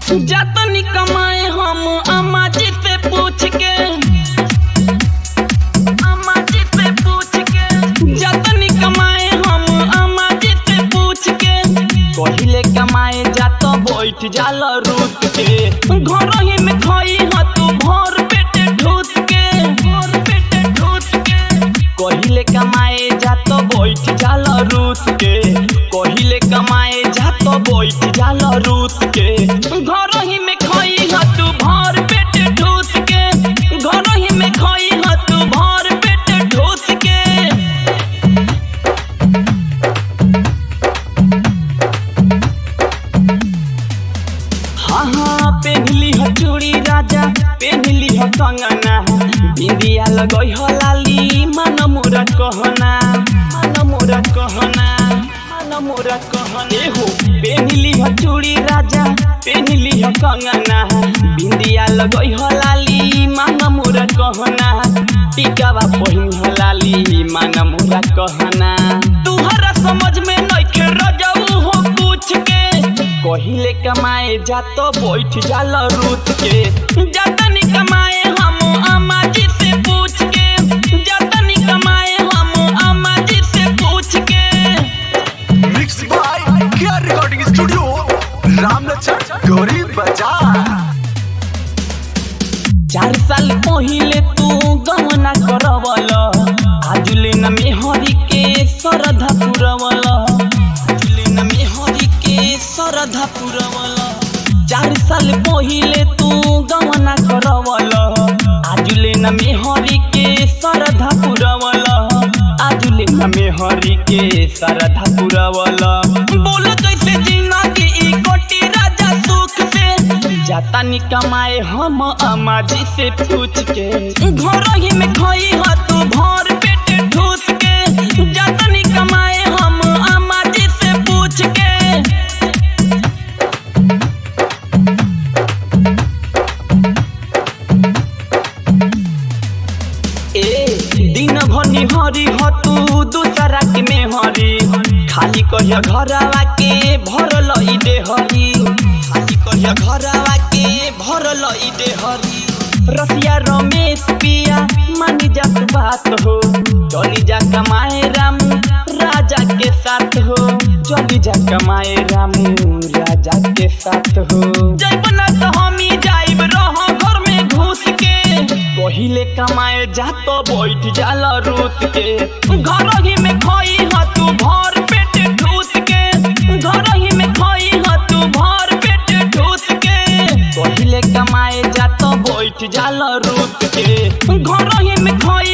जातनी कमाए हम अम्मा जी से पूछ के, अम्मा जी से पूछ के जातनी कमाए हम अम्मा जी से पूछ के। पहिले कमाए जात बैठ जाल रूस के, घर ही में खाई ह तू भर पेटे ठूस के, भर पेटे ठूस के। पहिले कमाए जात बैठ जाल रूस के, पहिले कमाए जात बैठ जाल रूस के। घर ही में खाई ह तू भर पेटे ठूस के, घर ही में खाई ह तू भर पेटे ठूस के। हाँ पेन्हली ह चूड़ी राजा, पेन्हली ह कंगना, बिंदिया लगई ह लाली, मन मोरा कहना, मन मोरा कहना, मन मोरा कहना। एहो पेन्हली ह चूड़ी राजा, पेन्हली ह कंगना, बिंदिया लगई ह लाली, मन मोरा कहना। टिकावा पहिन ह लाली, मन मोरा कहना। तुहरा समझ में नइखे रजऊ हो पूछ के, पहिले कमाए जात बैठ जाल रूस के। जातनी कमाए हम अम्मा जी से पूछ के, जातनी कमाए हम अम्मा जी से पूछ के। Mix by KR recording studio, Ramlachan Gauri Bazar. 4 साल पहिले तू गहना करवल, आजुले न मेहरी के श्रद्धा पुरवल, आजुले न मेहरी के श्रद्धा पुरवल। 4 साल पहिले तू गहना करवल, आजुले न मेहरी के श्रद्धा पुरवल, आजुले न मेहरी के श्रद्धा पुरवल। बोल कैसे जीना के ई कोटी राजा सुख से, जातनी कमाए हम अम्मा जी से पूछ के। घर ही में खाई ह तू भर पेटे ठूस के, जातनी कमाए हम अम्मा जी से पूछ के। दिन भर निहरी ह तू दूसरा के मेहरी, खाली कहिया घरवा के भरल ई देहरी, खाली कहिया घरवा के भरल ई देहरी। रसिया रमेश पिया मानी जात बात हो, चली जा कमाए रामू राजा के साथ हो, चली जा कमाए रामू राजा के साथ हो। जब ना तो हमी जाइब रह घर में घुस के, पहिले कमाए जात बैठ जाल रूस के। घर ही में खाई ह तू भर पेटे ठूस के, घर ही में खाई ह तू भर पेटे ठूस के। पहिले कमाए जात बैठ जाल रूस के, घर ही में खाई